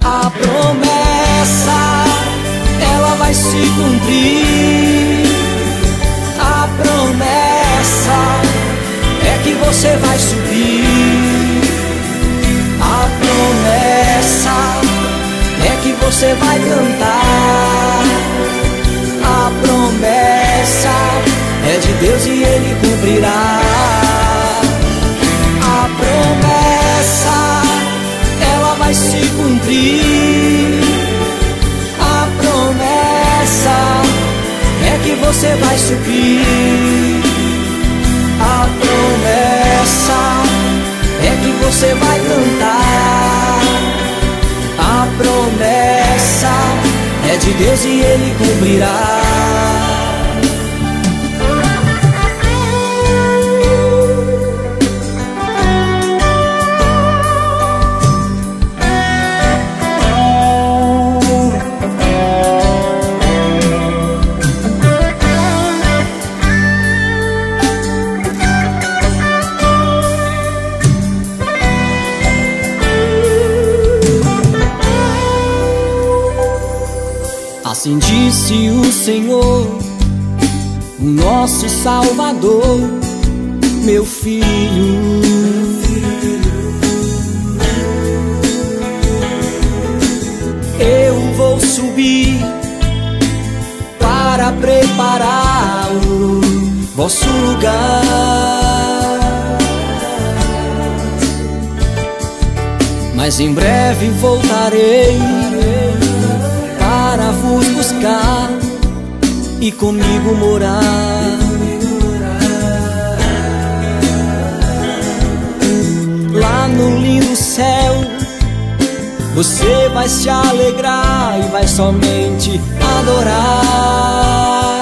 A promessa, ela vai se cumprir. A promessa é que você vai subir. A promessa é que você vai cantar. A promessa é de Deus e Ele cumprirá. A promessa, ela vai se cumprir. A promessa é que você vai subir. A promessa é que você vai cantar. A promessa é de Deus e Ele cumprirá. Assim disse o Senhor, o nosso Salvador, meu filho. Eu vou subir para preparar o vosso lugar, mas em breve voltarei para vos buscar e comigo morar. Lá no lindo céu você vai se alegrar e vai somente adorar.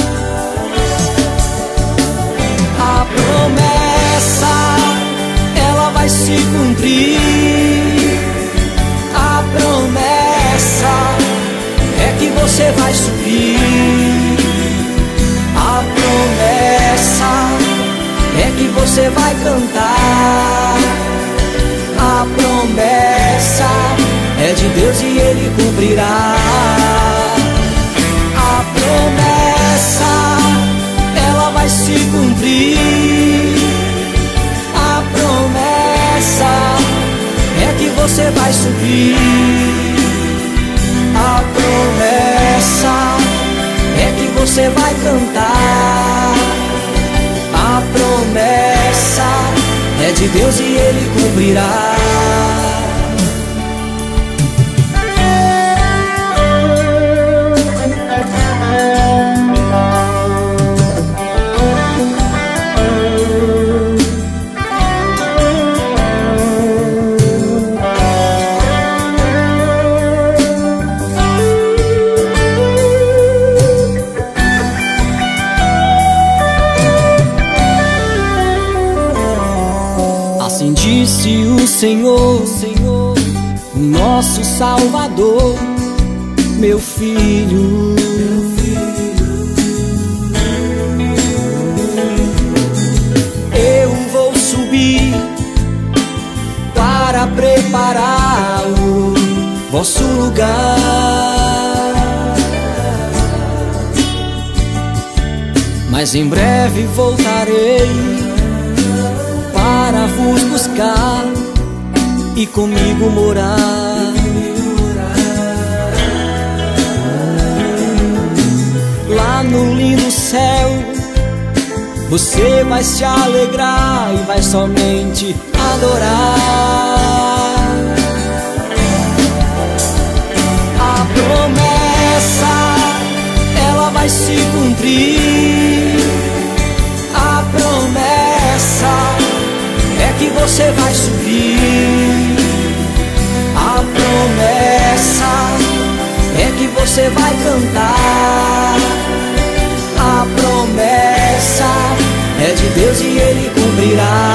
A promessa, ela vai se cumprir. A promessa é que você vai subir. A promessa é que você vai cantar. A promessa é de Deus e Ele cumprirá. A promessa, ela vai se cumprir. A promessa é que você vai subir. A promessa é que você vai cantar. A promessa é de Deus e Ele cumprirá. Assim disse o Senhor, o nosso Salvador, meu filho. Eu vou subir para preparar o vosso lugar, mas em breve voltarei para vos buscar e comigo morar. Lá no lindo céu você vai se alegrar e vai somente adorar. A promessa, ela vai se cumprir. A promessa é que você vai subir. A promessa é que você vai cantar. A promessa é de Deus e Ele cumprirá.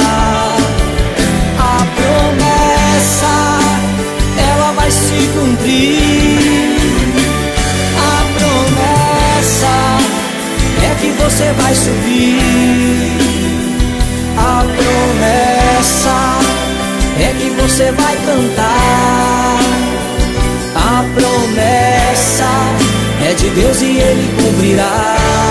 A promessa, ela vai se cumprir. A promessa é que você vai subir. A promessa é que você vai cantar. Deus e Ele cumprirá.